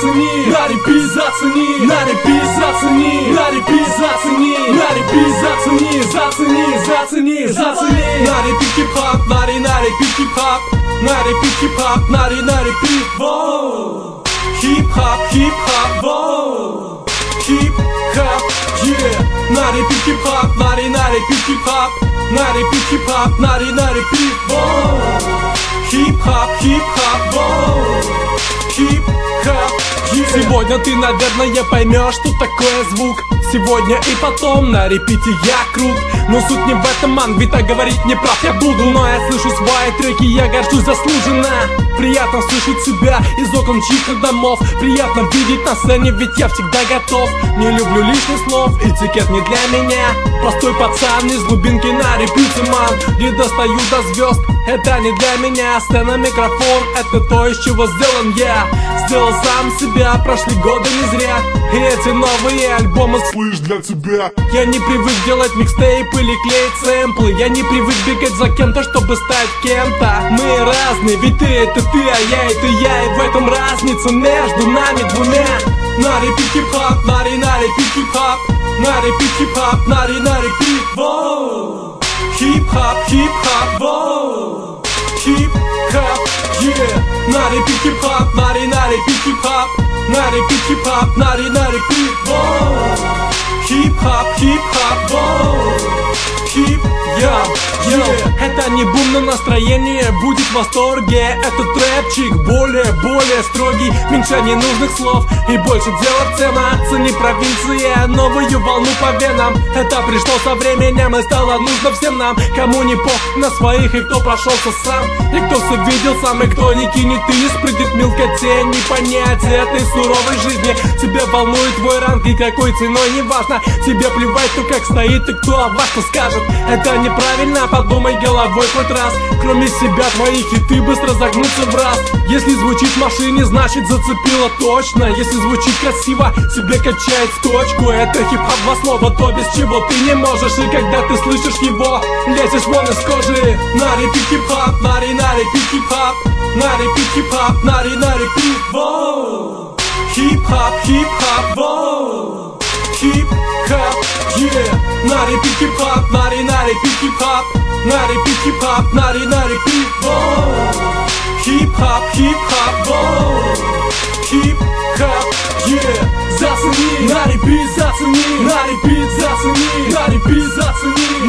зацени, на репит зацени, на репит зацени, на репит зацени, на репит зацени, зацени, зацени, зацени. На репит хип-хоп, на репит хип-хоп, на репит хип-хоп, на репит, воу. Хип-хоп, хип-хоп, воу. Хип-хоп, yeah. На репит хип-хоп, на репит хип-хоп, на репит хип-хоп, на репит, воу. Хип-хоп, хип-хоп, воу. Хип-хоп, yeah. Сегодня ты, наверное, поймешь, что такое звук. Сегодня и потом на репите я крут. Но суть не в этом, ман, ведь так говорить не прав я буду. Но я слышу свои треки, я горжусь заслуженно. Приятно слышать себя из окон чьих-то домов. Приятно видеть на сцене, ведь я всегда готов. Не люблю лишних слов, этикет не для меня. Простой пацан из глубинки на репите, ман. Не достаю до звезд, это не для меня. Сцена, микрофон, это то, из чего сделан я. Сделал сам себя, прошли годы не зря. И эти новые альбомы слышь для тебя. Я не привык делать микстейпы или клеить сэмплы. Я не привык бегать за кем-то, чтобы стать кем-то. Мы разные, ведь ты это ты, а я это я. И в этом разница между нами двумя. На репит хип-хоп, на репит хип-хоп, на репит хип-хоп, на репит, воу. Хип-хоп, хип-хоп, воу. Хип-хоп, yeah. На репит хип-хоп, на репит хип-хоп, на репит хип-хоп, на репит, воу. Хип-хоп, хип-хоп, воу. Хип-хоп, yeah. Это не бум, но настроение будет в восторге. Это трэпчик более строгий. Меньше ненужных слов и больше дела в цена. Цени провинция, новую волну по венам. Это пришло со временем и стало нужно всем нам. Кому не пох на своих и кто прошелся сам. И кто все видел сам, и кто не кинет и не спрыгнет мелкотень. Не понять этой суровой жизни. Тебя волнует твой ранг и какой ценой, неважно. Тебе плевать, кто как стоит и кто о вас что скажет. Это неправильно, подумай головой хоть раз. Кроме себя твои хиты быстро загнутся в раз. Если звучит в машине, значит зацепило точно. Если звучит красиво, себе качает в точку. Это хип-хоп два слова, то без чего ты не можешь. И когда ты слышишь его, лезешь вон из кожи. На репит хип-хоп, на репит хип-хоп, на репит хип-хоп, на репит, воу. Хип-хоп, хип-хоп, воу. Хип-хоп, yeah. На репит хип-хоп, на репит хип-хоп, на репит хип-хоп, на репит, воу. Хип-хоп, хип-хоп, воу. Хип-хоп, yeah. Зацени, на репит зацени, на репит зацени, на репит зацени,